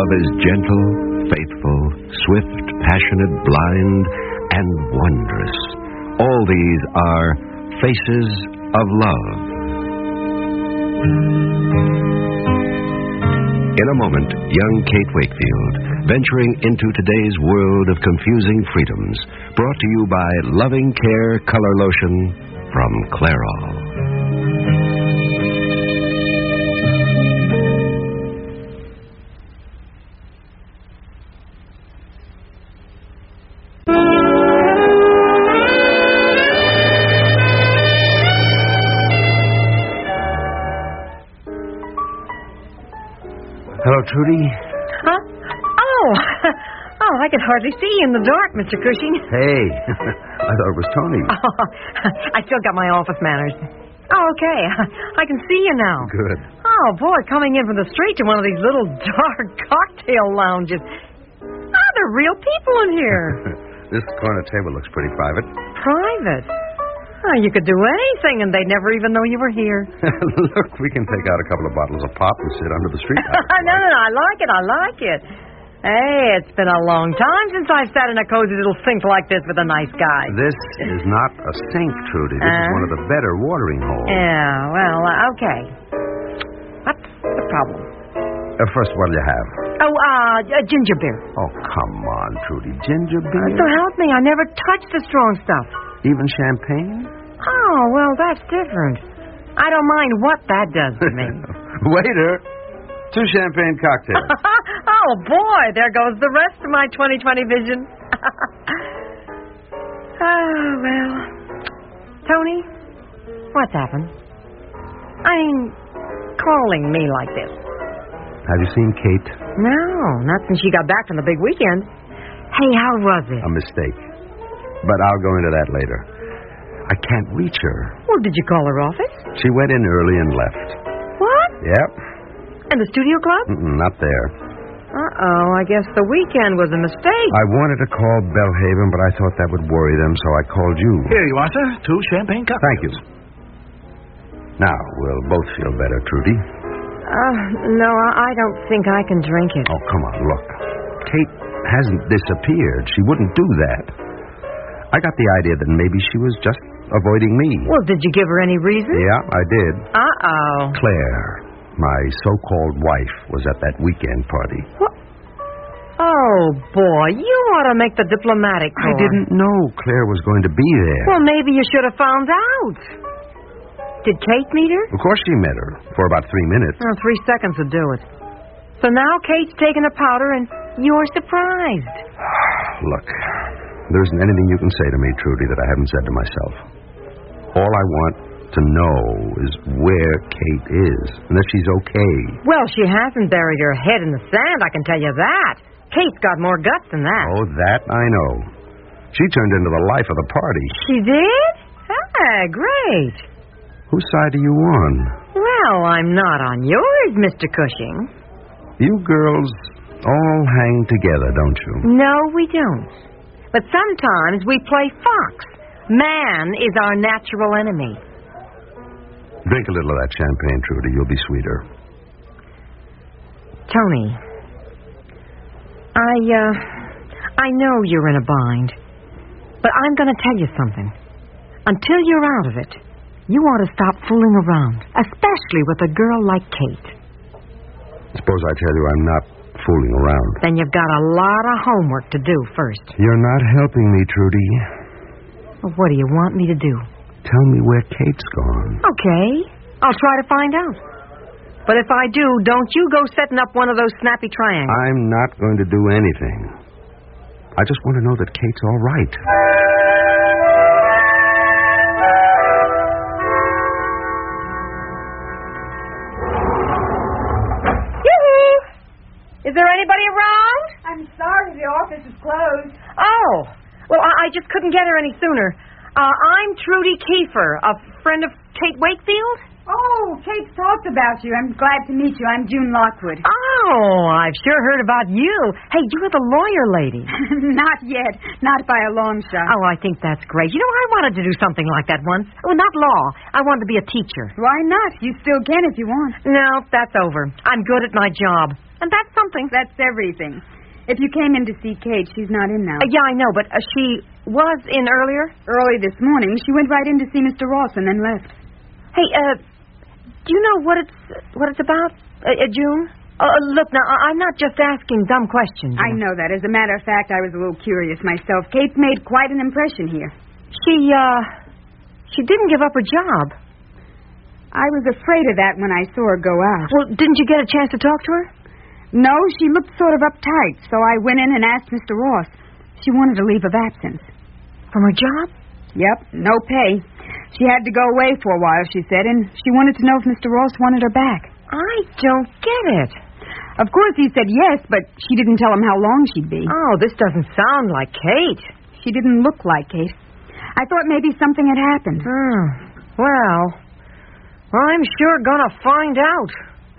Love is gentle, faithful, swift, passionate, blind, and wondrous. All these are faces of love. In a moment, young Kate Wakefield, venturing into today's world of confusing freedoms, brought to you by Loving Care Color Lotion from Clairol. Hello, Trudy. Huh? Oh, I could hardly see you in the dark, Mr. Cushing. Hey, I thought it was Tony. Oh, I still got my office manners. Oh, okay. I can see you now. Good. Oh, boy, coming in from the street to one of these little dark cocktail lounges. There are real people in here. This corner table looks pretty private. Private? Oh, you could do anything, and they'd never even know you were here. Look, we can take out a couple of bottles of pop and sit under the street light. No, I like it. Hey, it's been a long time since I've sat in a cozy little sink like this with a nice guy. This is not a sink, Trudy. This is one of the better watering holes. Yeah, well, okay. What's the problem? First, what'll you have? Ginger beer. Oh, come on, Trudy. Ginger beer? So help me, I never touched the strong stuff. Even champagne? Oh, well, that's different. I don't mind what that does to me. Waiter, 2 champagne cocktails. Oh, boy, there goes the rest of my 20/20 vision. Oh, well. Tony, what's happened? I mean, calling me like this. Have you seen Kate? No, not since she got back from the big weekend. Hey, how was it? A mistake. But I'll go into that later. I can't reach her. Well, did you call her office? She went in early and left. What? Yep. And the studio club? Not there. Uh-oh, I guess the weekend was a mistake. I wanted to call Bellhaven, but I thought that would worry them, so I called you. Here you are, sir. 2 champagne cocktails. Thank you. Now, we'll both feel better, Trudy. No, I don't think I can drink it. Oh, come on, look. Kate hasn't disappeared. She wouldn't do that. I got the idea that maybe she was just avoiding me. Well, did you give her any reason? Yeah, I did. Uh-oh. Claire, my so-called wife, was at that weekend party. What? Oh, boy, you ought to make the diplomatic corps. I didn't know Claire was going to be there. Well, maybe you should have found out. Did Kate meet her? Of course she met her, for about 3 minutes. Oh, 3 seconds would do it. So now Kate's taking a powder and you're surprised. Look, there isn't anything you can say to me, Trudy, that I haven't said to myself. All I want to know is where Kate is, and that she's okay. Well, she hasn't buried her head in the sand, I can tell you that. Kate's got more guts than that. Oh, that I know. She turned into the life of the party. She did? Ah, great. Whose side are you on? Well, I'm not on yours, Mr. Cushing. You girls all hang together, don't you? No, we don't. But sometimes we play fox. Man is our natural enemy. Drink a little of that champagne, Trudy. You'll be sweeter. Tony, I know you're in a bind. But I'm going to tell you something. Until you're out of it, you ought to stop fooling around, especially with a girl like Kate. Suppose I tell you I'm not fooling around. Then you've got a lot of homework to do first. You're not helping me, Trudy. Well, what do you want me to do? Tell me where Kate's gone. Okay. I'll try to find out. But if I do, don't you go setting up one of those snappy triangles. I'm not going to do anything. I just want to know that Kate's all right. Is there anybody around? I'm sorry, the office is closed. Oh, well, I just couldn't get her any sooner. I'm Trudy Kiefer, a friend of Kate Wakefield. Oh, Kate's talked about you. I'm glad to meet you. I'm June Lockwood. Oh, I've sure heard about you. Hey, you're the lawyer lady. Not yet. Not by a long shot. Oh, I think that's great. You know, I wanted to do something like that once. Oh, not law. I wanted to be a teacher. Why not? You still can if you want. No, that's over. I'm good at my job. And that's something. That's everything. If you came in to see Kate, she's not in now. Yeah, I know, but she was in earlier? Early this morning, she went right in to see Mr. Ross and then left. Hey, do you know what it's about, June? Look, now, I'm not just asking dumb questions. I know that. As a matter of fact, I was a little curious myself. Kate's made quite an impression here. She didn't give up her job. I was afraid of that when I saw her go out. Well, didn't you get a chance to talk to her? No, she looked sort of uptight, so I went in and asked Mr. Ross. She wanted a leave of absence. From her job? Yep, no pay. She had to go away for a while, she said, and she wanted to know if Mr. Ross wanted her back. I don't get it. Of course, he said yes, but she didn't tell him how long she'd be. Oh, this doesn't sound like Kate. She didn't look like Kate. I thought maybe something had happened. Well, I'm sure gonna find out.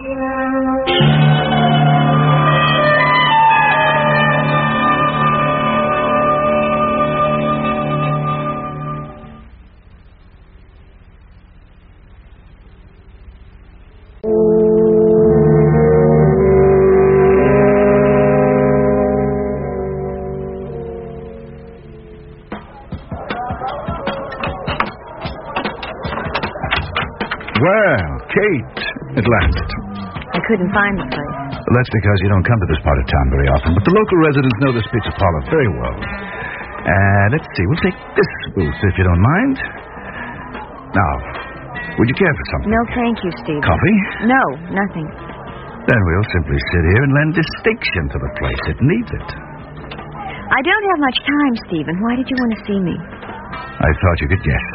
Well, Kate, at last. I couldn't find the place. Well, that's because you don't come to this part of town very often, but the local residents know this pizza parlor very well. Let's see, we'll take this booth, if you don't mind. Now, would you care for something? No, thank you, Steve. Coffee? No, nothing. Then we'll simply sit here and lend distinction to the place. It needs it. I don't have much time, Stephen. Why did you want to see me? I thought you could guess.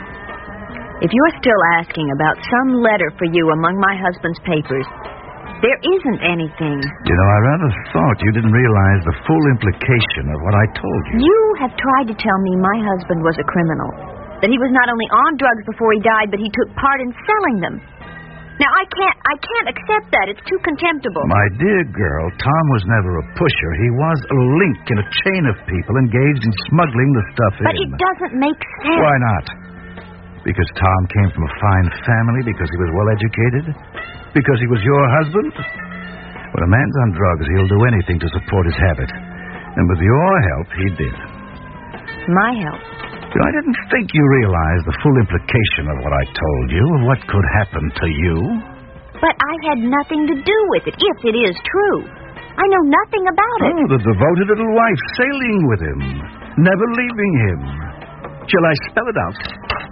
If you're still asking about some letter for you among my husband's papers, there isn't anything. You know, I rather thought you didn't realize the full implication of what I told you. You have tried to tell me my husband was a criminal. That he was not only on drugs before he died, but he took part in selling them. Now, I can't accept that. It's too contemptible. My dear girl, Tom was never a pusher. He was a link in a chain of people engaged in smuggling the stuff in. But it doesn't make sense. Why not? Because Tom came from a fine family? Because he was well-educated? Because he was your husband? When a man's on drugs, he'll do anything to support his habit. And with your help, he did. My help? I didn't think you realized the full implication of what I told you, of what could happen to you. But I had nothing to do with it, if it is true. I know nothing about it. Oh, the devoted little wife sailing with him, never leaving him. Shall I spell it out?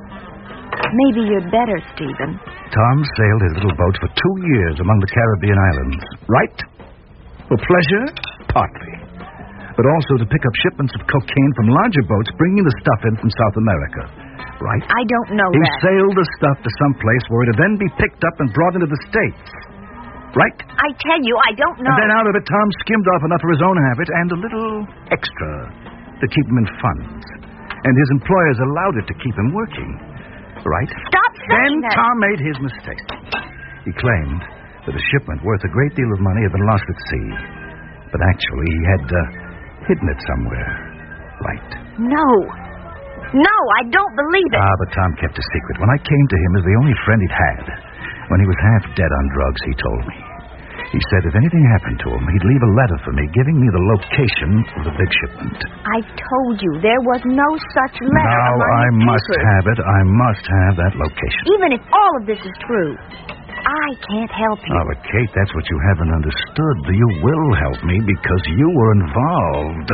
Maybe you're better, Stephen. Tom sailed his little boat for 2 years among the Caribbean islands. Right? For pleasure? Partly. But also to pick up shipments of cocaine from larger boats bringing the stuff in from South America. Right? I don't know He that. sailed the stuff to some place where it would then be picked up and brought into the States. Right? I tell you, I don't know. And then out of it, Tom skimmed off enough for his own habit and a little extra to keep him in funds. And his employers allowed it to keep him working. Right? Stop saying Then that. Tom made his mistake. He claimed that a shipment worth a great deal of money had been lost at sea. But actually, he had hidden it somewhere. Right? No, I don't believe it. But Tom kept a secret. When I came to him as the only friend he'd had, when he was half dead on drugs, he told me. He said if anything happened to him, he'd leave a letter for me giving me the location of the big shipment. I told you there was no such letter. Now I must have it. I must have that location. Even if all of this is true, I can't help you. Oh, but Kate, that's what you haven't understood. You will help me because you were involved.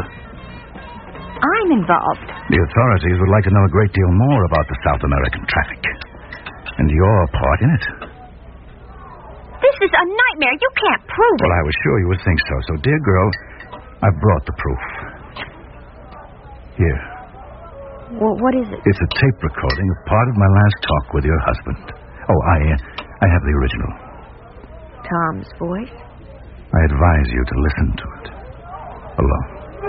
I'm involved. The authorities would like to know a great deal more about the South American traffic. And your part in it. This is a nightmare. You can't prove it. Well, I was sure you would think so. So, dear girl, I've brought the proof. Here. Well, what is it? It's a tape recording of part of my last talk with your husband. Oh, I have the original. Tom's voice? I advise you to listen to it. Alone.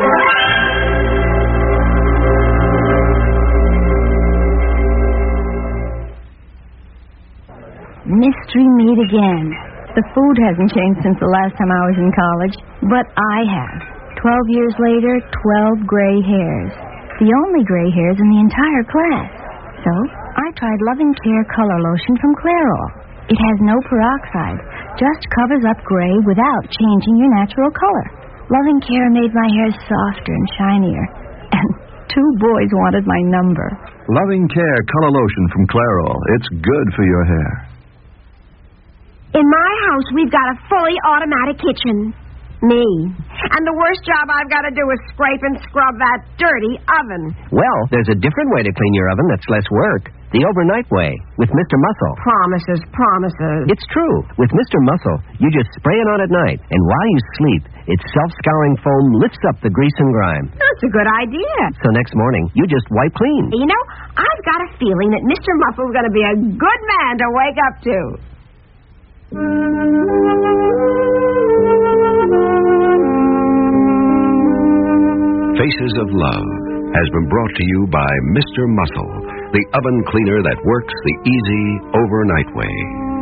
Mystery meat again. The food hasn't changed since the last time I was in college, but I have. 12 years later, 12 gray hairs. The only gray hairs in the entire class. So, I tried Loving Care Color Lotion from Clairol. It has no peroxide, just covers up gray without changing your natural color. Loving Care made my hair softer and shinier. And 2 boys wanted my number. Loving Care Color Lotion from Clairol. It's good for your hair. In my house, we've got a fully automatic kitchen. Me. And the worst job I've got to do is scrape and scrub that dirty oven. Well, there's a different way to clean your oven that's less work. The overnight way, with Mr. Muscle. Promises. It's true. With Mr. Muscle, you just spray it on at night, and while you sleep, its self-scouring foam lifts up the grease and grime. That's a good idea. So next morning, you just wipe clean. You know, I've got a feeling that Mr. Muscle's going to be a good man to wake up to. Faces of Love has been brought to you by Mr. Muscle, the oven cleaner that works the easy overnight way.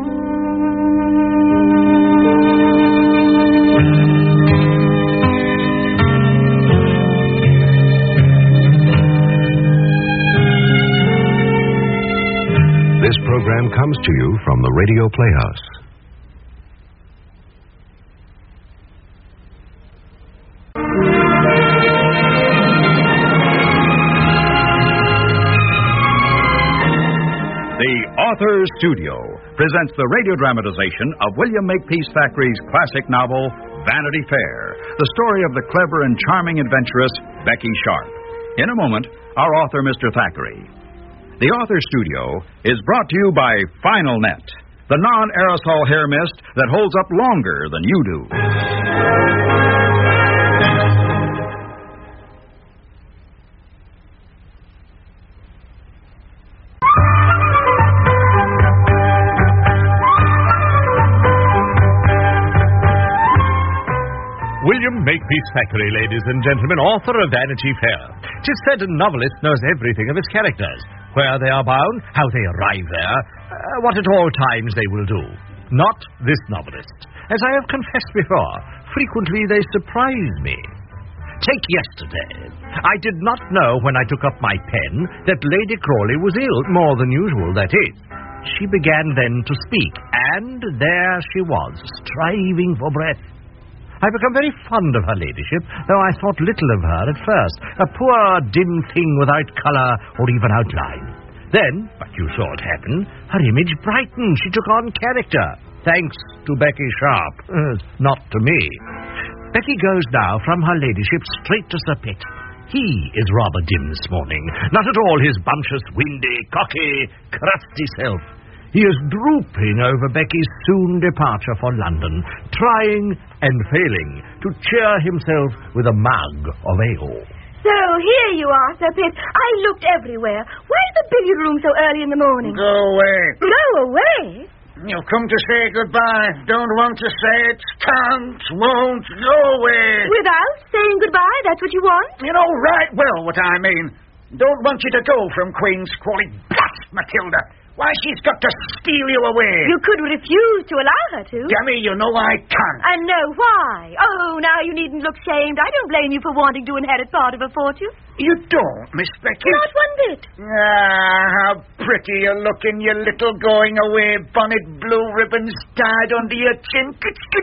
This program comes to you from the Radio Playhouse. Authors Studio presents the radio dramatization of William Makepeace Thackeray's classic novel, Vanity Fair, the story of the clever and charming adventuress, Becky Sharp. In a moment, our author, Mr. Thackeray. The Authors Studio is brought to you by Final Net, the non-aerosol hair mist that holds up longer than you do. William Makepeace Thackeray, ladies and gentlemen, author of Vanity Fair. 'Tis said a novelist knows everything of his characters, where they are bound, how they arrive there, what at all times they will do. Not this novelist. As I have confessed before, frequently they surprise me. Take yesterday. I did not know when I took up my pen that Lady Crawley was ill, more than usual, that is. She began then to speak, and there she was, striving for breath. I become very fond of her ladyship, though I thought little of her at first. A poor, dim thing without colour or even outline. Then, but you saw it happen, her image brightened. She took on character. Thanks to Becky Sharp. Not to me. Becky goes now from her ladyship straight to Sir Pitt. He is rather dim this morning. Not at all his bumptious, windy, cocky, crusty self. He is drooping over Becky's soon departure for London, trying and failing to cheer himself with a mug of ale. So, here you are, Sir Pitt. I looked everywhere. Where's the billiard room so early in the morning? Go away. Go away? You've come to say goodbye. Don't want to say it. Can't, won't. Go away. Without saying goodbye? That's what you want? You know right well what I mean. Don't want you to go from Queen's Crawley. Blast Matilda. Why, she's got to steal you away. You could refuse to allow her to. Dammy, you know I can't. And know why. Oh, now you needn't look shamed. I don't blame you for wanting to inherit part of a fortune. You don't, Miss Becky? Not one bit. Ah, how pretty you're looking, you little going-away bonnet, blue ribbons tied under your chin.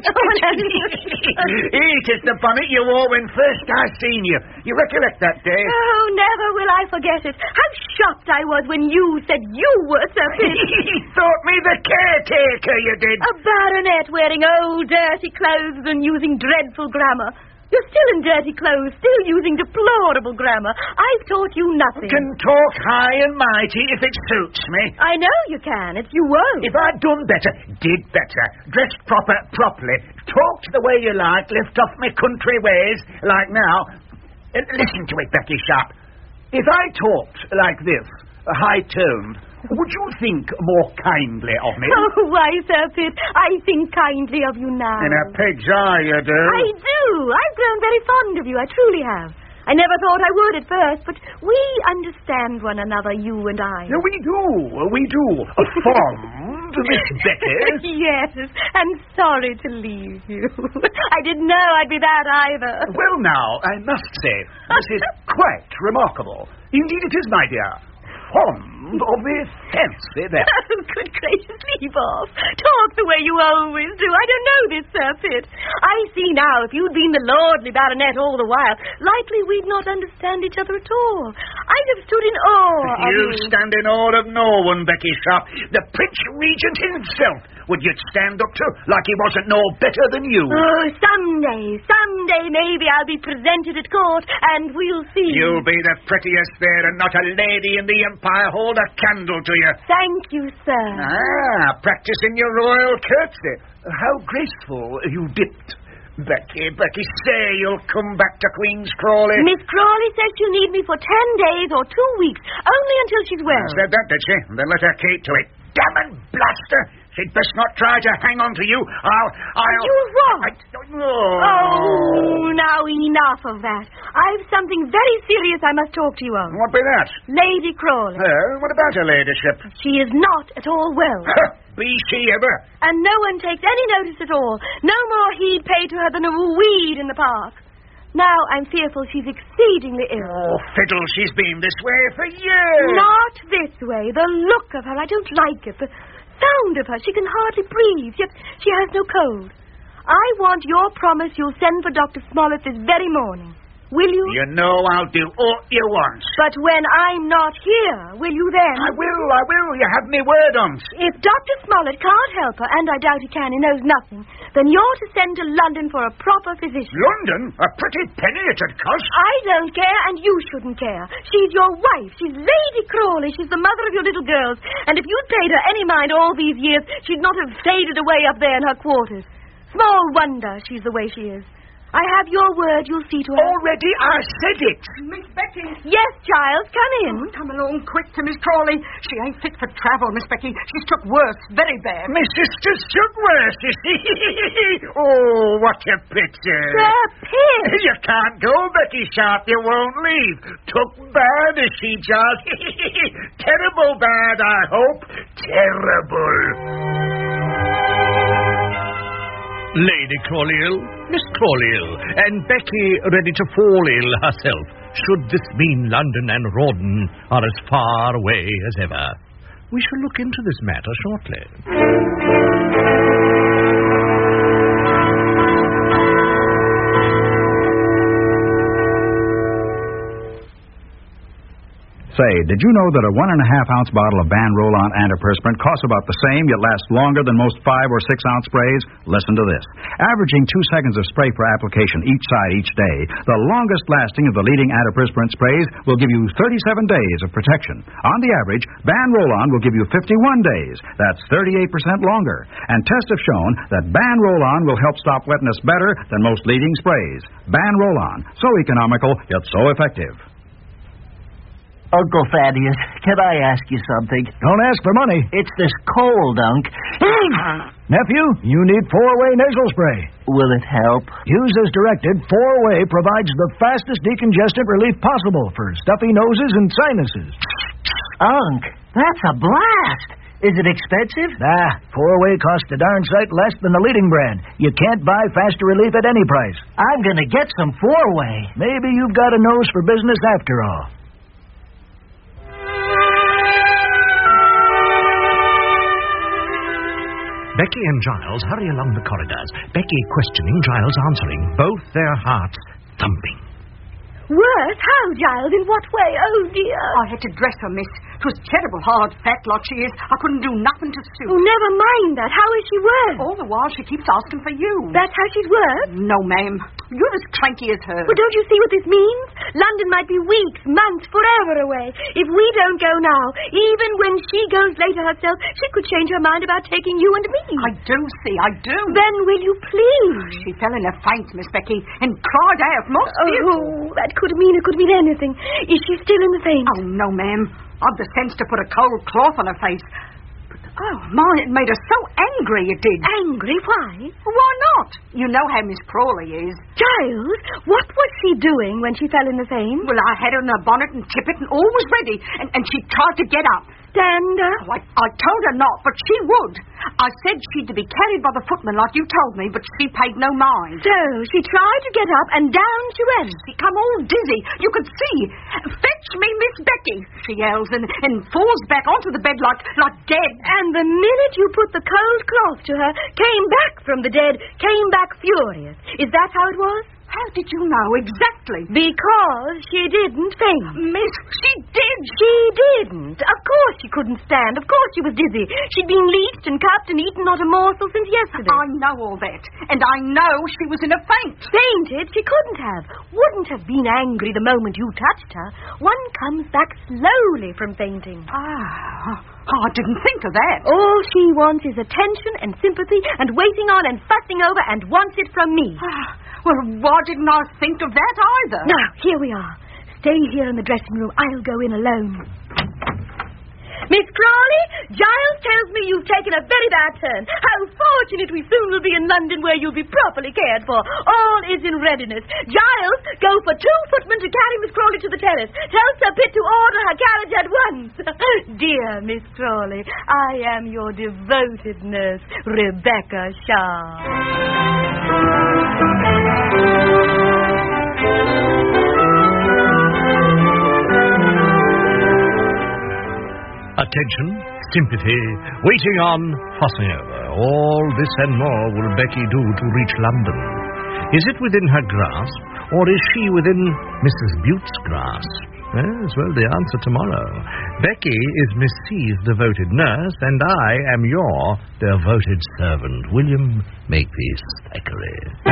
It is the bonnet you wore when first I seen you. You recollect that day? Oh, never will I forget it. How shocked I was when you said you were Sir Pitt. Thought me the caretaker, you did. A baronet wearing old dirty clothes and using dreadful grammar. You're still in dirty clothes, still using deplorable grammar. I've taught you nothing. Can talk high and mighty if it suits me. I know you can. It's you won't. If I'd done better, did better, dressed properly, talked the way you like, left off my country ways, like now. Listen to it, Becky Sharp. If I talked like this, high-toned, would you think more kindly of me? Oh, why, Sir Pitt, I think kindly of you now. In a pig's eye, you do. I do. I've grown very fond of you. I truly have. I never thought I would at first, but we understand one another, you and I. We do. Fond, Miss Becky. Yes, and sorry to leave you. I didn't know I'd be that either. Well, now, I must say, this is quite remarkable. Indeed it is, my dear. Fond. fancy that. Oh, good gracious, leave off. Talk the way you always do. I don't know this, Sir Pitt. I see now, if you'd been the lordly baronet all the while, likely we'd not understand each other at all. I'd have stood in awe of you. You stand in awe of no one, Becky Sharp. The Prince Regent himself would you stand up to, like he wasn't no better than you. Oh, someday maybe I'll be presented at court, and we'll see. You'll be the prettiest there, and not a lady in the Empire hold a candle to you. Thank you, sir. Practicing your royal curtsy. How graceful you dipped. Becky, say you'll come back to Queen's Crawley. Miss Crawley says she'll need me for 10 days or 2 weeks, only until she's well. Said that, did she? Then let her keep to it. Damn and blast her! She'd best not try to hang on to you. I'll... You what? Oh, now enough of that. I've something very serious I must talk to you on. What be that? Lady Crawley. What about her ladyship? She is not at all well. Be she ever? And no one takes any notice at all. No more heed paid to her than a weed in the park. Now I'm fearful she's exceedingly ill. Oh, fiddle, she's been this way for years. Not this way. The look of her, I don't like it. The sound of her, she can hardly breathe, yet she has no cold. I want your promise you'll send for Dr. Smollett this very morning. Will you? You know I'll do all you want. But when I'm not here, will you then? I will. You have me word on't. If Dr. Smollett can't help her, and I doubt he can, he knows nothing, then you're to send to London for a proper physician. London? A pretty penny it'd cost. I don't care, and you shouldn't care. She's your wife. She's Lady Crawley. She's the mother of your little girls. And if you'd paid her any mind all these years, she'd not have faded away up there in her quarters. Small wonder she's the way she is. I have your word you'll see to her. Already I said it. Miss Becky. Yes, Giles, come in. Oh, come along quick to Miss Crawley. She ain't fit for travel, Miss Becky. She's took worse, very bad. My sister's took worse, you see. Oh, what a picture. Sir Pitt. You can't go, Becky Sharp. You won't leave. Took bad, is she, Giles? Terrible bad, I hope. Terrible. Lady Crawley ill, Miss Crawley ill, and Becky ready to fall ill herself. Should this mean London and Rawdon are as far away as ever? We shall look into this matter shortly. Say, did you know that a 1.5-ounce bottle of Ban Roll-On antiperspirant costs about the same, yet lasts longer than most 5 or 6 ounce sprays? Listen to this. Averaging 2 seconds of spray per application each side each day, the longest lasting of the leading antiperspirant sprays will give you 37 days of protection. On the average, Ban Roll-On will give you 51 days. That's 38% longer. And tests have shown that Ban Roll-On will help stop wetness better than most leading sprays. Ban Roll-On, so economical, yet so effective. Uncle Thaddeus, can I ask you something? Don't ask for money. It's this cold, Unc. Nephew, you need 4-way nasal spray. Will it help? Use as directed. 4-way provides the fastest decongestant relief possible for stuffy noses and sinuses. Unc, that's a blast. Is it expensive? Nah, 4-way costs a darn sight less than the leading brand. You can't buy faster relief at any price. I'm gonna get some 4-way. Maybe you've got a nose for business after all. Becky and Giles hurry along the corridors, Becky questioning, Giles answering, both their hearts thumping. Worse? How, Giles? In what way? Oh, dear. I had to dress her, miss. 'Twas terrible hard, fat lot she is. I couldn't do nothing to suit. Oh, never mind that. How is she worse? All the while she keeps asking for you. That's how she's worse? No, ma'am. You're as cranky as her. Well, don't you see what this means? London might be weeks, months, forever away. If we don't go now, even when she goes later herself, she could change her mind about taking you and me. I do see, I do. Then will you please? She fell in a faint, Miss Becky, and cried out most fearful. That could mean anything. Is she still in the faint? Oh, no, ma'am. I've the sense to put a cold cloth on her face. But Oh, my, it made her so angry, it did. Angry? Why? Why not? You know how Miss Crawley is. Giles, what was she doing when she fell in the Thames? Well, I had her in her bonnet and tippet and all was ready, and she tried to get up. Stand up? Oh, I told her not, but she would. I said she'd to be carried by the footman like you told me, but she paid no mind. So, she tried to get up and down she went. She come all dizzy. You could see. Fetch me Miss Becky, she yells, and falls back onto the bed like dead. And the minute you put the cold cloth to her, came back from the dead, came back furious. Is that how it was? How did you know exactly? Because she didn't faint. Miss, she did. She didn't. Of course she couldn't stand. Of course she was dizzy. She'd been leeched and cupped and eaten not a morsel since yesterday. I know all that. And I know she was in a faint. Fainted? She couldn't have. Wouldn't have been angry the moment you touched her. One comes back slowly from fainting. I didn't think of that. All she wants is attention and sympathy and waiting on and fussing over and wants it from me. Well, why didn't I think of that either? Now, here we are. Stay here in the dressing room. I'll go in alone. Miss Crawley, Giles tells me you've taken a very bad turn. How fortunate we soon will be in London where you'll be properly cared for. All is in readiness. Giles, go for 2 footmen to carry Miss Crawley to the terrace. Tell Sir Pitt to order her carriage at once. Dear Miss Crawley, I am your devoted nurse, Rebecca Shaw. Attention, sympathy, waiting on, fussing over. All this and more will Becky do to reach London. Is it within her grasp, or is she within Mrs. Bute's grasp? Yes, well, the answer tomorrow. Becky is Miss C's devoted nurse, and I am your devoted servant, William Makepeace Thackeray.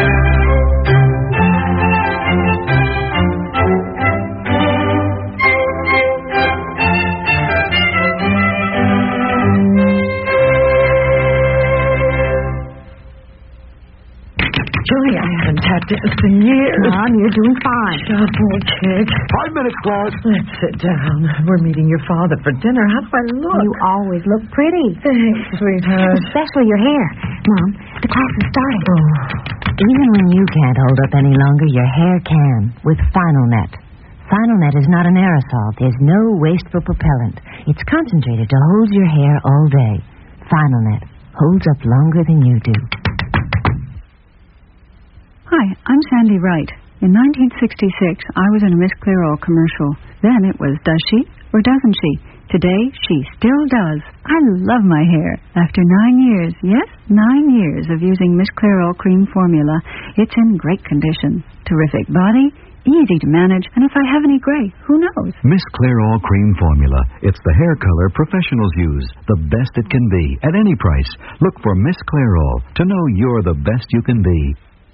Julie, I haven't had this in years. Mom, you're doing fine. Stop, old chick. 5 minutes, Claus. Let's sit down. We're meeting your father for dinner. How do I look? You always look pretty. Thanks, sweetheart. Especially your hair. Mom, the class is starting. Even when you can't hold up any longer, your hair can with Final Net. Final Net is not an aerosol. There's no wasteful propellant. It's concentrated to hold your hair all day. Final Net holds up longer than you do. Hi, I'm Sandy Wright. In 1966, I was in a Miss Clairol commercial. Then it was does she or doesn't she? Today, she still does. I love my hair. After 9 years, yes, 9 years of using Miss Clairol cream formula, it's in great condition. Terrific body, easy to manage, and if I have any gray, who knows? Miss Clairol cream formula. It's the hair color professionals use. The best it can be, at any price. Look for Miss Clairol to know you're the best you can be.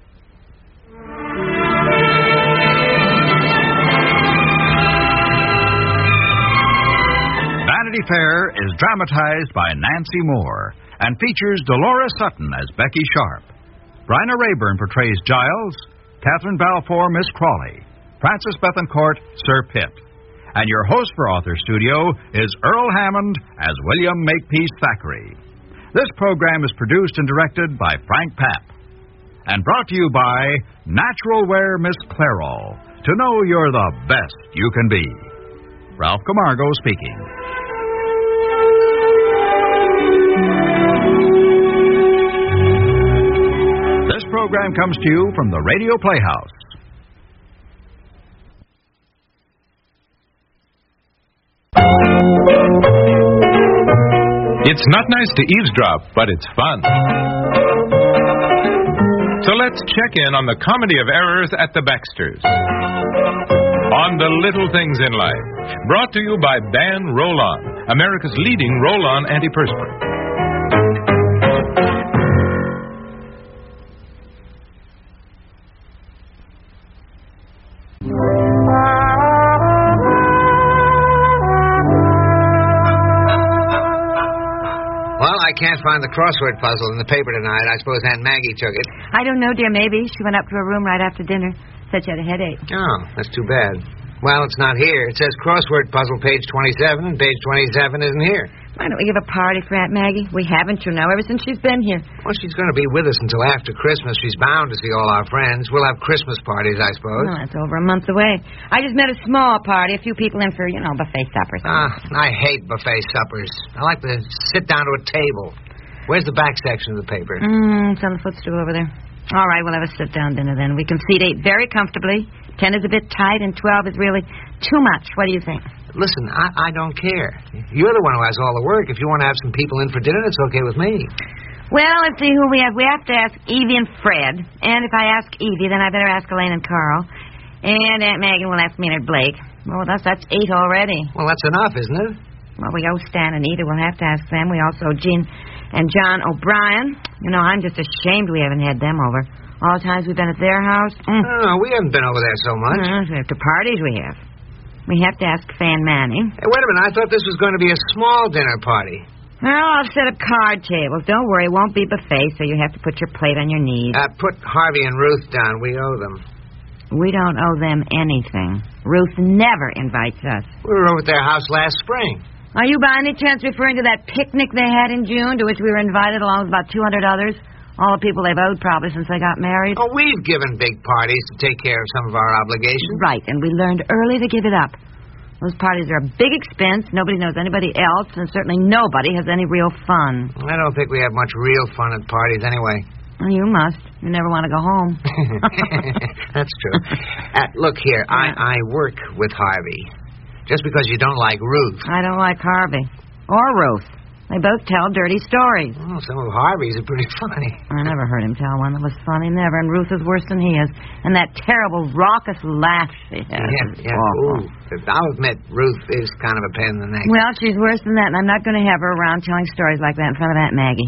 Vanity Fair is dramatized by Nancy Moore and features Dolores Sutton as Becky Sharp. Bryna Rayburn portrays Giles, Catherine Balfour, Miss Crawley, Frances Bethencourt, Sir Pitt. And your host for Author Studio is Earl Hammond as William Makepeace Thackeray. This program is produced and directed by Frank Papp and brought to you by Natural Wear Miss Clairol, to know you're the best you can be. Ralph Camargo speaking. This program comes to you from the Radio Playhouse. It's not nice to eavesdrop, but it's fun. So let's check in on the comedy of errors at the Baxters. On the little things in life. Brought to you by Ban Roll-On, America's leading roll-on antiperspirant. Well, I can't find the crossword puzzle in the paper tonight. I suppose Aunt Maggie took it. I don't know, dear. Maybe. She went up to her room right after dinner. Said she had a headache. Oh, that's too bad. Well, it's not here. It says crossword puzzle, page 27, and page 27 isn't here. Why don't we give a party for Aunt Maggie? We haven't, you know, ever since she's been here. Well, she's going to be with us until after Christmas. She's bound to see all our friends. We'll have Christmas parties, I suppose. No, that's over a month away. I just met a small party, a few people in for, buffet suppers. I hate buffet suppers. I like to sit down to a table. Where's the back section of the paper? It's on the footstool over there. All right, we'll have a sit-down dinner then. We can seat 8 very comfortably. 10 is a bit tight, and 12 is really too much. What do you think? Listen, I don't care. You're the one who has all the work. If you want to have some people in for dinner, it's okay with me. Well, let's see who we have. We have to ask Evie and Fred. And if I ask Evie, then I better ask Elaine and Carl. And Aunt Maggie will ask Maynard Blake. Well, that's 8 already. Well, that's enough, isn't it? Well, we owe Stan and Ida. We'll have to ask them. We also Jean and John O'Brien. I'm just ashamed we haven't had them over. All the times we've been at their house. No, we haven't been over there so much. The parties we have. We have to ask Fan Manning. Hey, wait a minute. I thought this was going to be a small dinner party. Well, I'll set up card tables. Don't worry, it won't be buffet, so you have to put your plate on your knees. Put Harvey and Ruth down. We owe them. We don't owe them anything. Ruth never invites us. We were over at their house last spring. Are you by any chance referring to that picnic they had in June, to which we were invited along with about 200 others? All the people they've owed probably since they got married. Oh, we've given big parties to take care of some of our obligations. Right, and we learned early to give it up. Those parties are a big expense. Nobody knows anybody else, and certainly nobody has any real fun. I don't think we have much real fun at parties anyway. Well, you must. You never want to go home. That's true. Look here, I work with Harvey. Just because you don't like Ruth. I don't like Harvey. Or Ruth. They both tell dirty stories. Oh, some of Harvey's are pretty funny. I never heard him tell one that was funny, never. And Ruth is worse than he is. And that terrible raucous laugh she has. Yeah. Ooh, I'll admit, Ruth is kind of a pain in the neck. Well, she's worse than that, and I'm not going to have her around telling stories like that in front of Aunt Maggie.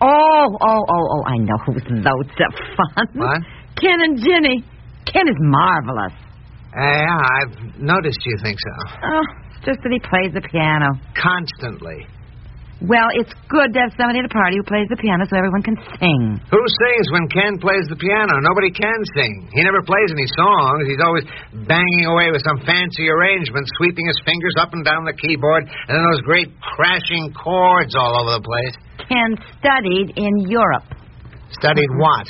Oh, I know who's loads of fun. What? Ken and Ginny. Ken is marvelous. Yeah, I've noticed you think so. Oh, it's just that he plays the piano. Constantly. Well, it's good to have somebody at a party who plays the piano so everyone can sing. Who sings when Ken plays the piano? Nobody can sing. He never plays any songs. He's always banging away with some fancy arrangement, sweeping his fingers up and down the keyboard, and then those great crashing chords all over the place. Ken studied in Europe. Studied what?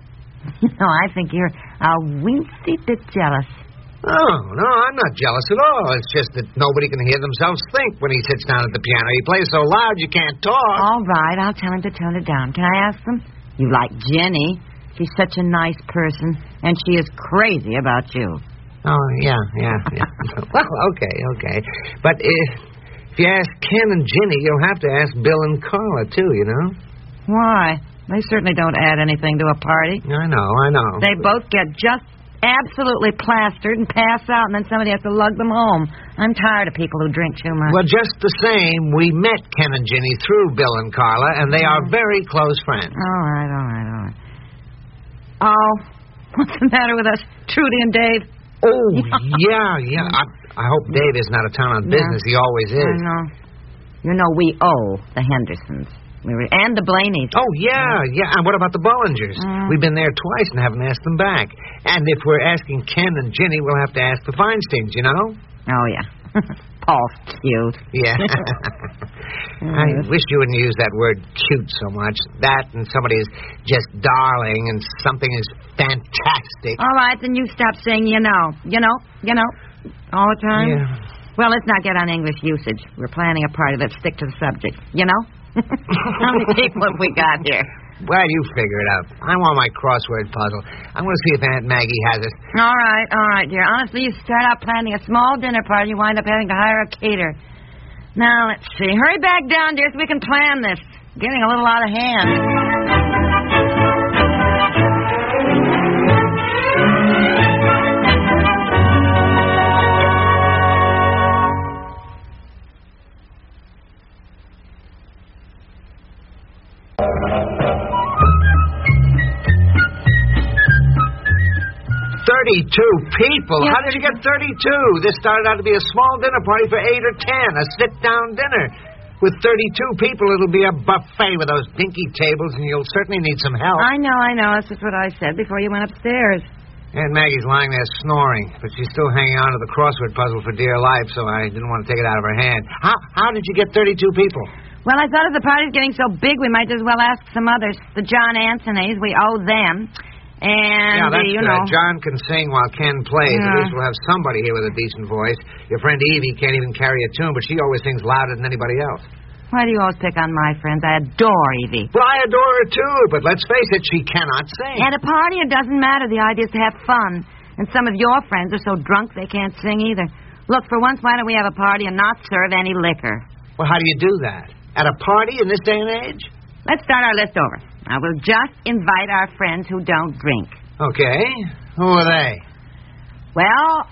I think you're a weensy bit jealous. Oh, no, I'm not jealous at all. It's just that nobody can hear themselves think when he sits down at the piano. He plays so loud you can't talk. All right, I'll tell him to tone it down. Can I ask them? You like Jenny. She's such a nice person, and she is crazy about you. Oh, yeah. Well, okay. But if you ask Ken and Ginny, you'll have to ask Bill and Carla, too, you know? Why? They certainly don't add anything to a party. I know. They both get just absolutely plastered and pass out, and then somebody has to lug them home. I'm tired of people who drink too much. Well, just the same, we met Ken and Ginny through Bill and Carla, and they are very close friends. All right. Oh, what's the matter with us, Trudy and Dave? Oh, yeah. I hope Dave isn't out of town on business. He always is. I know. You know, we owe the Hendersons. And the Blaneys. Oh, yeah. And what about the Bollingers? We've been there twice and haven't asked them back. And if we're asking Ken and Ginny, we'll have to ask the Feinsteins, you know? Oh, yeah. Paul's cute. Yeah. I wish you wouldn't use that word cute so much. That and somebody is just darling and something is fantastic. All right, then you stop saying you know, all the time. Yeah. Well, let's not get on English usage. We're planning a party. Let's stick to the subject, you know? How many people have we got here? Well, you figure it out. I want my crossword puzzle. I want to see if Aunt Maggie has it. All right, dear. Honestly, you start out planning a small dinner party, you wind up having to hire a caterer. Now, let's see. Hurry back down, dear, so we can plan this. Getting a little out of hand. 32 people? Yeah. How did you get 32? This started out to be a small dinner party for 8 or 10, a sit-down dinner. With 32 people, it'll be a buffet with those dinky tables, and you'll certainly need some help. I know. That's just what I said before you went upstairs. Aunt Maggie's lying there snoring, but she's still hanging on to the crossword puzzle for dear life, so I didn't want to take it out of her hand. How did you get 32 people? Well, I thought if the party's getting so big, we might as well ask some others. The John Anthonys, we owe them. And, yeah, that's you good. know. John can sing while Ken plays. Yeah. At least we'll have somebody here with a decent voice. Your friend Evie can't even carry a tune, but she always sings louder than anybody else. Why do you always pick on my friends? I adore Evie. Well, I adore her, too, but let's face it, she cannot sing. At a party, it doesn't matter. The idea is to have fun. And some of your friends are so drunk they can't sing either. Look, for once, why don't we have a party and not serve any liquor? Well, how do you do that? At a party in this day and age? Let's start our list over. I will just invite our friends who don't drink. Okay. Who are they? Well,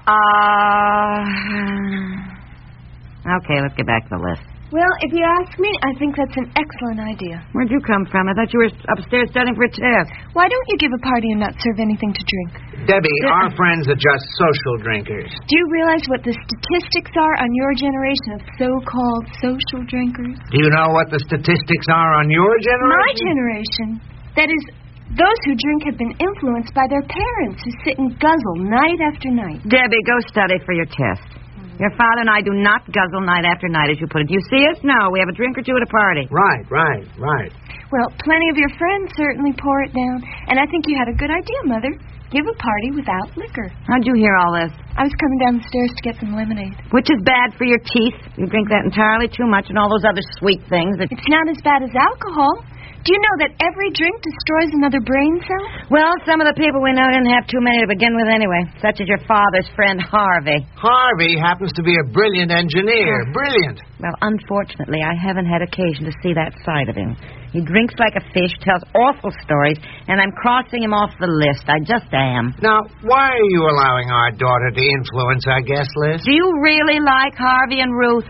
okay, let's get back to the list. Well, if you ask me, I think that's an excellent idea. Where'd you come from? I thought you were upstairs studying for a test. Why don't you give a party and not serve anything to drink? Debbie, our friends are just social drinkers. Do you realize what the statistics are on your generation of so-called social drinkers? Do you know what the statistics are on your generation? My generation. That is, those who drink have been influenced by their parents who sit and guzzle night after night. Debbie, go study for your test. Your father and I do not guzzle night after night, as you put it. Do you see us? No, we have a drink or two at a party. Right. Well, plenty of your friends certainly pour it down. And I think you had a good idea, Mother. Give a party without liquor. How'd you hear all this? I was coming down the stairs to get some lemonade. Which is bad for your teeth. You drink that entirely too much and all those other sweet things. It's not as bad as alcohol. Do you know that every drink destroys another brain cell? Well, some of the people we know didn't have too many to begin with anyway, such as your father's friend Harvey. Harvey happens to be a brilliant engineer. Brilliant. Well, unfortunately, I haven't had occasion to see that side of him. He drinks like a fish, tells awful stories, and I'm crossing him off the list. I just am. Now, why are you allowing our daughter to influence our guest list? Do you really like Harvey and Ruth?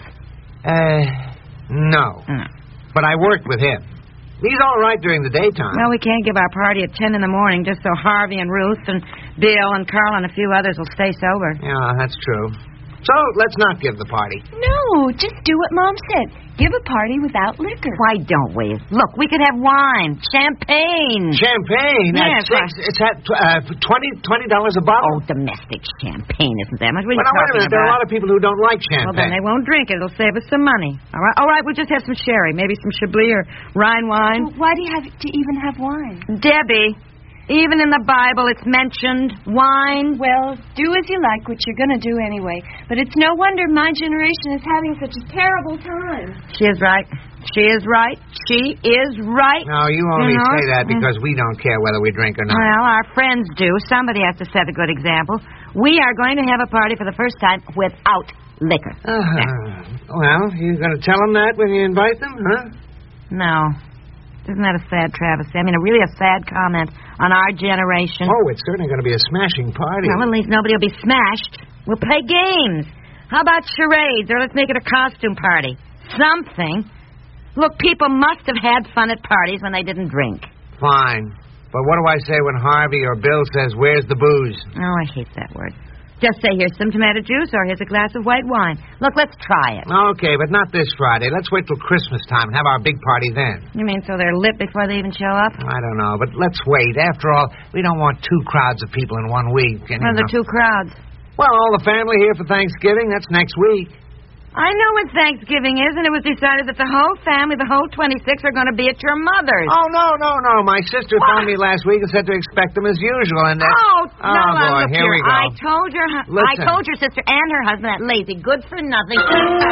No. But I worked with him. He's all right during the daytime. Well, we can't give our party at 10 in the morning just so Harvey and Ruth and Bill and Carl and a few others will stay sober. Yeah, that's true. So, let's not give the party. No, just do what Mom said. Give a party without liquor. Why don't we? Look, we could have wine, champagne. Champagne? Yes. It's at $20 a bottle? Oh, domestic champagne isn't that much. What are you wait a minute. talking There are a about? lot of people who don't like champagne. Well, then they won't drink it. It'll save us some money. All right, we'll just have some sherry, maybe some Chablis or Rhine wine. Well, why do you have to even have wine? Debbie, even in the Bible it's mentioned wine. Well, do as you like, which you're going to do anyway. But it's no wonder my generation is having such a terrible time. She is right. She is right. She is right. No, you only say that because we don't care whether we drink or not. Well, our friends do. Somebody has to set a good example. We are going to have a party for the first time without liquor. Well, you going to tell them that when you invite them, huh? No. Isn't that a sad travesty? I mean, really a sad comment on our generation. Oh, it's certainly going to be a smashing party. Well, at least nobody will be smashed. We'll play games. How about charades, or let's make it a costume party? Something. Look, people must have had fun at parties when they didn't drink. Fine. But what do I say when Harvey or Bill says, where's the booze? Oh, I hate that word. Just say, here's some tomato juice, or here's a glass of white wine. Look, let's try it. Okay, but not this Friday. Let's wait till Christmas time and have our big party then. You mean so they're lit before they even show up? I don't know, but let's wait. After all, we don't want two crowds of people in 1 week. What are the two crowds? Well, all the family here for Thanksgiving. That's next week. I know when Thanksgiving is, and it was decided that the whole family, the whole 26, are going to be at your mother's. Oh, no. My sister phoned me last week and said to expect them as usual, and boy, here we go. I told your sister and her husband, that lazy, good-for-nothing.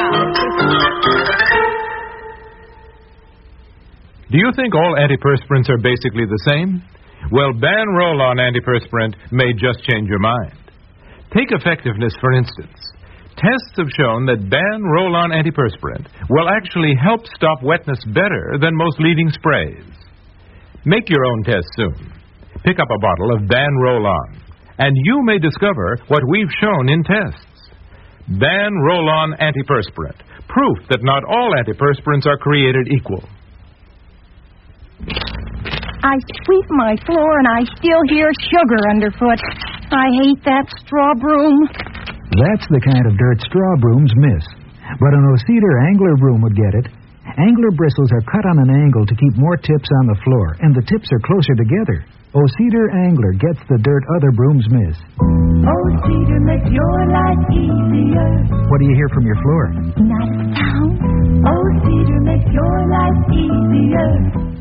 Do you think all antiperspirants are basically the same? Well, Ban Roll-On antiperspirant may just change your mind. Take effectiveness, for instance. Tests have shown that Ban Roll-On antiperspirant will actually help stop wetness better than most leading sprays. Make your own test soon. Pick up a bottle of Ban Roll-On, and you may discover what we've shown in tests. Ban Roll-On antiperspirant, proof that not all antiperspirants are created equal. I sweep my floor and I still hear sugar underfoot. I hate that straw broom. That's the kind of dirt straw brooms miss. But an Ocedar angler broom would get it. Angler bristles are cut on an angle to keep more tips on the floor, and the tips are closer together. O-Cedar Angler gets the dirt other brooms miss. O-Cedar makes your life easier. What do you hear from your floor? Not a sound. O-Cedar makes your life easier.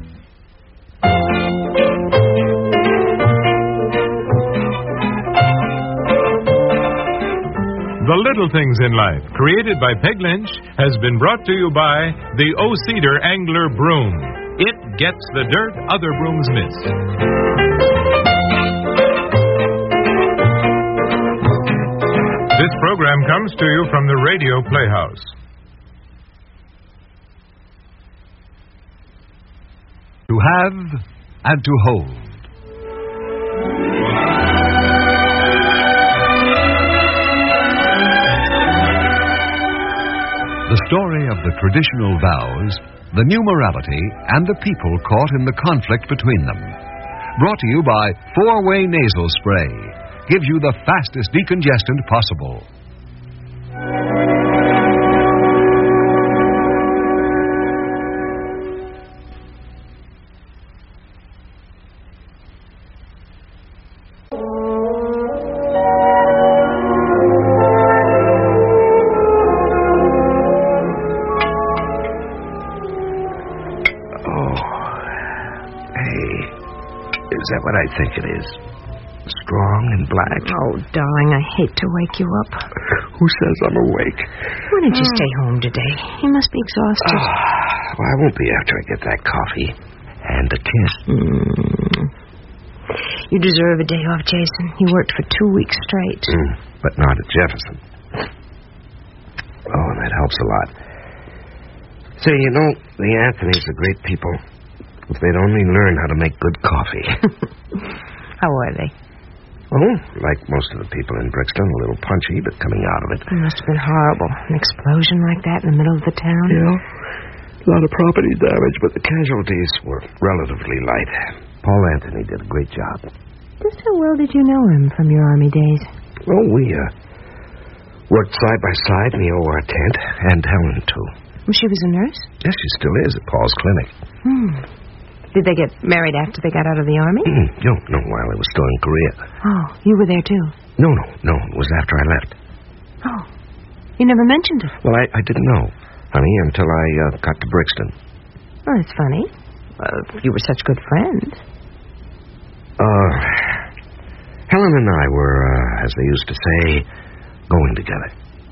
The Little Things in Life, created by Peg Lynch, has been brought to you by the O-Cedar Angler Broom. It gets the dirt other brooms miss. This program comes to you from the Radio Playhouse. To have and to hold. The story of the traditional vows, the new morality, and the people caught in the conflict between them. Brought to you by 4-Way Nasal Spray. Gives you the fastest decongestant possible. Is that what I think it is? Strong and black? Oh, darling, I hate to wake you up. Who says I'm awake? Why did you stay home today? You must be exhausted. Well, I won't be after I get that coffee and a kiss. You deserve a day off, Jason. You worked for 2 weeks straight. But not at Jefferson. Oh, that helps a lot. Say, you know, the Anthonys are great people. If they'd only learn how to make good coffee. How are they? Oh, like most of the people in Brixton, a little punchy, but coming out of it. It must have been horrible. An explosion like that in the middle of the town. Yeah. A lot of property damage, but the casualties were relatively light. Paul Anthony did a great job. Just how well did you know him from your Army days? Oh, we worked side by side in the OR tent, and Helen, too. She was a nurse? Yes, she still is at Paul's clinic. Did they get married after they got out of the Army? No, while they were still in Korea. Oh, you were there, too? No, it was after I left. Oh, you never mentioned it. Well, I didn't know, honey, until I got to Brixton. Oh, that's funny. You were such good friends. Helen and I were, as they used to say, going together.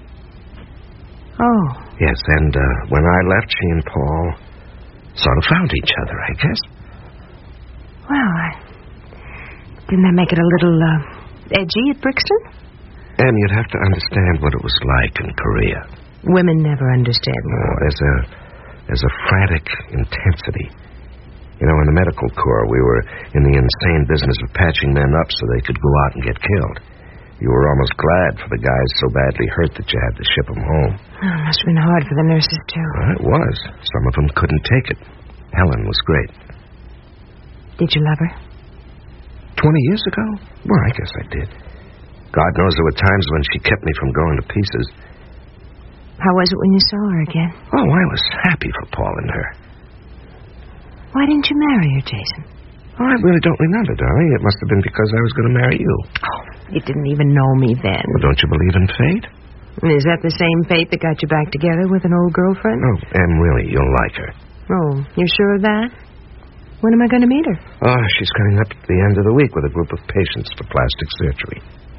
Oh. Yes, and when I left, she and Paul sort of found each other, I guess. Well, didn't that make it a little edgy at Brixton? And you'd have to understand what it was like in Korea. Women never understand war. There's a frantic intensity. You know, in the medical corps, we were in the insane business of patching men up so they could go out and get killed. You were almost glad for the guys so badly hurt that you had to ship them home. Oh, it must have been hard for the nurses, too. Well, it was. Some of them couldn't take it. Helen was great. Did you love her? 20 years ago? Well, I guess I did. God knows there were times when she kept me from going to pieces. How was it when you saw her again? Oh, I was happy for Paul and her. Why didn't you marry her, Jason? Oh, I really don't remember, darling. It must have been because I was going to marry you. Oh, you didn't even know me then. Well, don't you believe in fate? Is that the same fate that got you back together with an old girlfriend? Oh, and really, you'll like her. Oh, you're sure of that? When am I going to meet her? Oh, she's coming up at the end of the week with a group of patients for plastic surgery.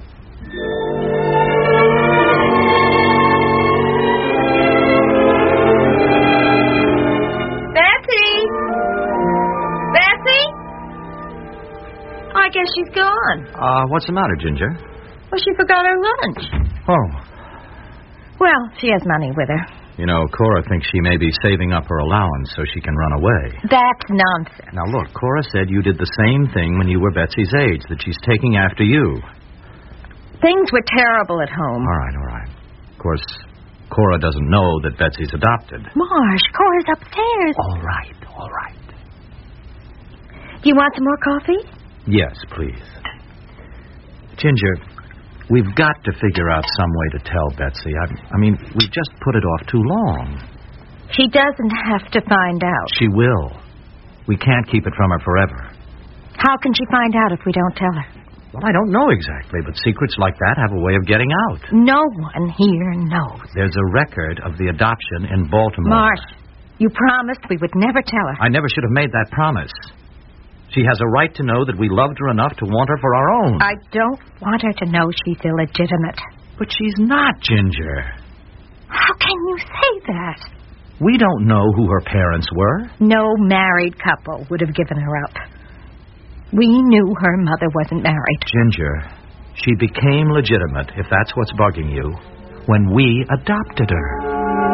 I guess she's gone. What's the matter, Ginger? Well, she forgot her lunch. Oh. Well, she has money with her. You know, Cora thinks she may be saving up her allowance so she can run away. That's nonsense. Now, look, Cora said you did the same thing when you were Betsy's age, that she's taking after you. Things were terrible at home. All right. Of course, Cora doesn't know that Betsy's adopted. Marsh, Cora's upstairs. All right. Do you want some more coffee? Yes, please. Ginger, we've got to figure out some way to tell Betsy. I mean, we've just put it off too long. She doesn't have to find out. She will. We can't keep it from her forever. How can she find out if we don't tell her? Well, I don't know exactly, but secrets like that have a way of getting out. No one here knows. There's a record of the adoption in Baltimore. Marsh, you promised we would never tell her. I never should have made that promise. She has a right to know that we loved her enough to want her for our own. I don't want her to know she's illegitimate. But she's not, Ginger. How can you say that? We don't know who her parents were. No married couple would have given her up. We knew her mother wasn't married. Ginger, she became legitimate, if that's what's bugging you, when we adopted her.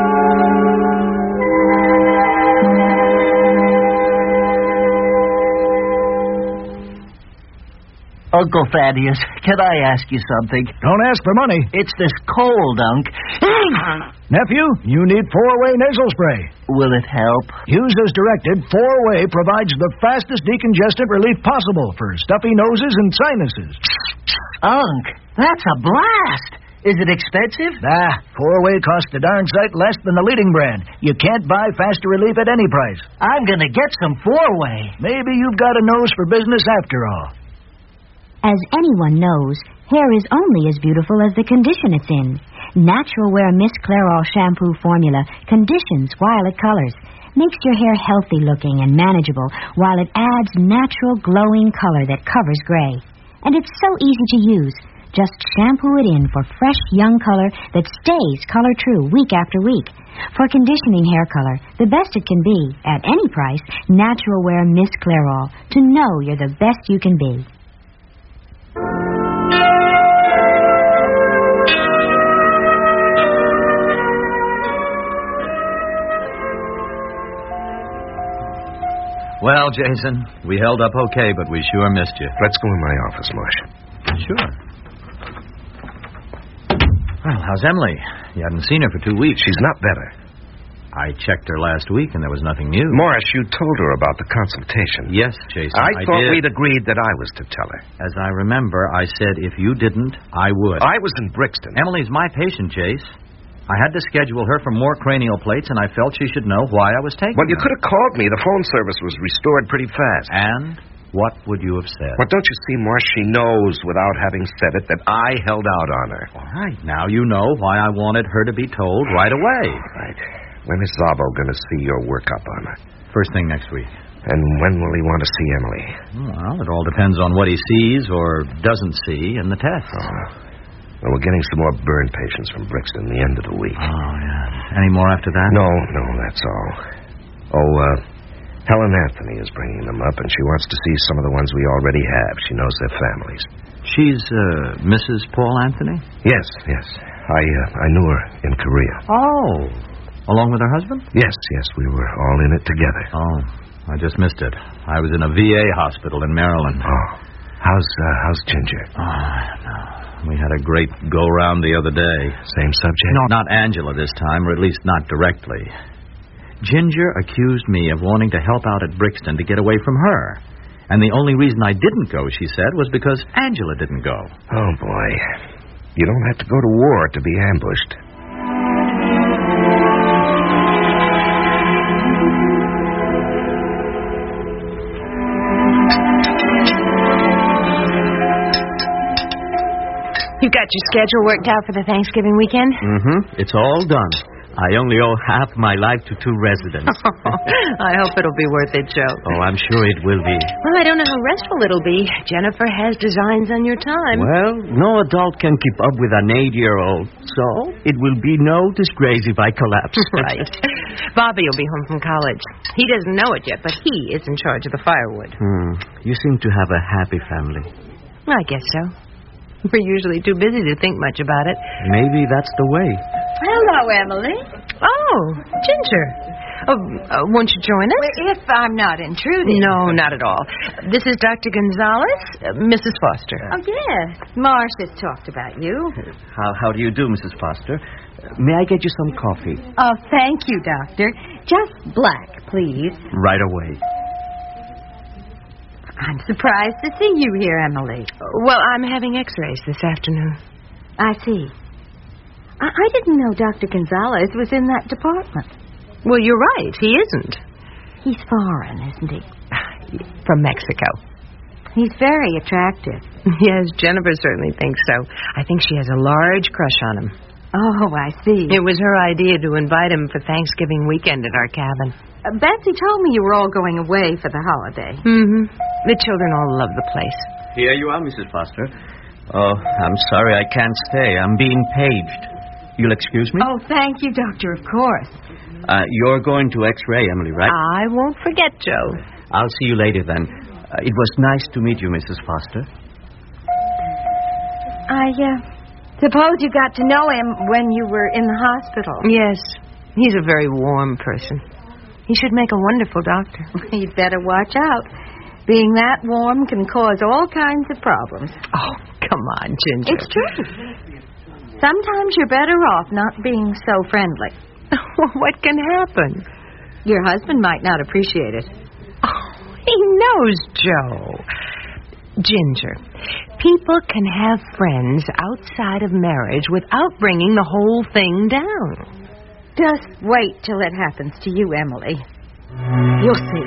Uncle Thaddeus, can I ask you something? Don't ask for money. It's this cold, Unc. Nephew, you need 4-way nasal spray. Will it help? Use as directed, 4-way provides the fastest decongestant relief possible for stuffy noses and sinuses. Unc, that's a blast. Is it expensive? Nah, 4-way costs a darn sight less than the leading brand. You can't buy faster relief at any price. I'm going to get some 4-way. Maybe you've got a nose for business after all. As anyone knows, hair is only as beautiful as the condition it's in. Natural Wear Miss Clairol shampoo formula conditions while it colors, makes your hair healthy looking and manageable while it adds natural glowing color that covers gray. And it's so easy to use. Just shampoo it in for fresh young color that stays color true week after week. For conditioning hair color, the best it can be, at any price, Natural Wear Miss Clairol, to know you're the best you can be. Well, Jason, we held up okay, but we sure missed you. Let's go in my office, Marsh. Sure. Well, how's Emily? You hadn't seen her for 2 weeks. She's not better. I checked her last week, and there was nothing new. Morris, you told her about the consultation. Yes, Jason, I thought did. we'd agreed that I was to tell her. As I remember, I said if you didn't, I would. I was in Brixton. Emily's my patient, Jace. I had to schedule her for more cranial plates, and I felt she should know why I was taking Well, you her. could have called me. The phone service was restored pretty fast. And what would you have said? Well, don't you see, Morris, she knows, without having said it, that I held out on her. All right. Now you know why I wanted her to be told right away. Right. When is Zabo going to see your workup on her? First thing next week. And when will he want to see Emily? Well, it all depends on what he sees or doesn't see in the test. Oh. Well, we're getting some more burn patients from Brixton the end of the week. Oh, yeah. Any more after that? No, that's all. Helen Anthony is bringing them up, and she wants to see some of the ones we already have. She knows their families. She's, Mrs. Paul Anthony? Yes. I knew her in Korea. Oh. Along with her husband? Yes, we were all in it together. Oh, I just missed it. I was in a VA hospital in Maryland. Oh. How's Ginger? Oh, no. We had a great go-round the other day. Same subject? No, not Angela this time, or at least not directly. Ginger accused me of wanting to help out at Brixton to get away from her. And the only reason I didn't go, she said, was because Angela didn't go. Oh, boy. You don't have to go to war to be ambushed. You got your schedule worked out for the Thanksgiving weekend? Mm-hmm. It's all done. I only owe half my life to 2 residents. I hope it'll be worth it, Joe. Oh, I'm sure it will be. Well, I don't know how restful it'll be. Jennifer has designs on your time. Well, no adult can keep up with an 8-year-old, so it will be no disgrace if I collapse. Right. Bobby will be home from college. He doesn't know it yet, but he is in charge of the firewood. You seem to have a happy family. I guess so. We're usually too busy to think much about it. Maybe that's the way. Hello, Emily. Oh, Ginger. Won't you join us? Well, if I'm not intruding. No, not at all. This is Dr. Gonzalez, Mrs. Foster. Oh, yes. Marcia's talked about you. How do you do, Mrs. Foster? May I get you some coffee? Oh, thank you, Doctor. Just black, please. Right away. I'm surprised to see you here, Emily. Well, I'm having x-rays this afternoon. I see. I didn't know Dr. Gonzalez was in that department. Well, you're right. He isn't. He's foreign, isn't he? From Mexico. He's very attractive. Yes, Jennifer certainly thinks so. I think she has a large crush on him. Oh, I see. It was her idea to invite him for Thanksgiving weekend at our cabin. Betsy told me you were all going away for the holiday. Mm-hmm. The children all love the place. Here you are, Mrs. Foster. Oh, I'm sorry I can't stay. I'm being paged. You'll excuse me? Oh, thank you, Doctor, of course. You're going to X-ray, Emily, right? I won't forget, Joe. I'll see you later, then. It was nice to meet you, Mrs. Foster. I suppose you got to know him when you were in the hospital. Yes. He's a very warm person. He should make a wonderful doctor. You'd better watch out. Being that warm can cause all kinds of problems. Oh, come on, Ginger. It's true. Sometimes you're better off not being so friendly. What can happen? Your husband might not appreciate it. Oh, he knows, Joe. Ginger, people can have friends outside of marriage without bringing the whole thing down. Just wait till it happens to you, Emily. You'll see.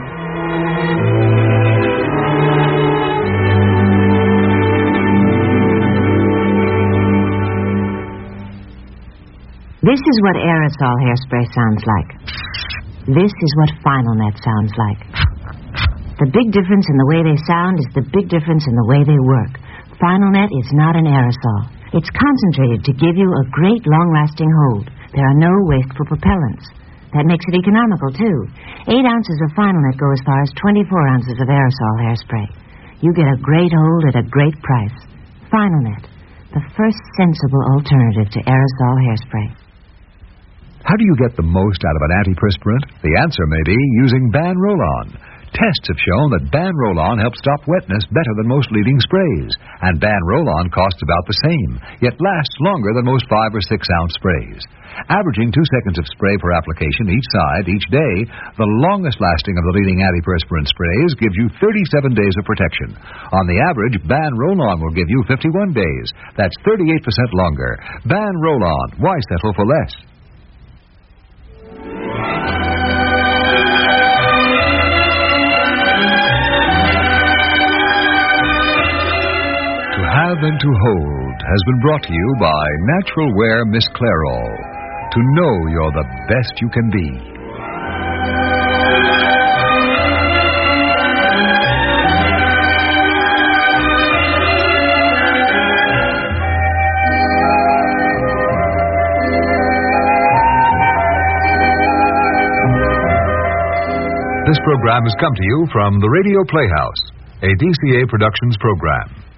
This is what aerosol hairspray sounds like. This is what Final Net sounds like. The big difference in the way they sound is the big difference in the way they work. Final Net is not an aerosol. It's concentrated to give you a great long-lasting hold. There are no wasteful propellants. That makes it economical, too. 8 ounces of Final Net go as far as 24 ounces of aerosol hairspray. You get a great hold at a great price. Final Net, the first sensible alternative to aerosol hairspray. How do you get the most out of an antiperspirant? The answer may be using Ban Roll-On. Tests have shown that Ban Roll-On helps stop wetness better than most leading sprays, and Ban Roll-On costs about the same, yet lasts longer than most 5 or 6 ounce sprays. Averaging 2 seconds of spray per application each side each day, the longest lasting of the leading antiperspirant sprays gives you 37 days of protection. On the average, Ban Roll-On will give you 51 days. That's 38% longer. Ban Roll-On. Why settle for less? Have and to Hold has been brought to you by Natural Wear Miss Clairol. To know you're the best you can be. This program has come to you from the Radio Playhouse, a DCA Productions program.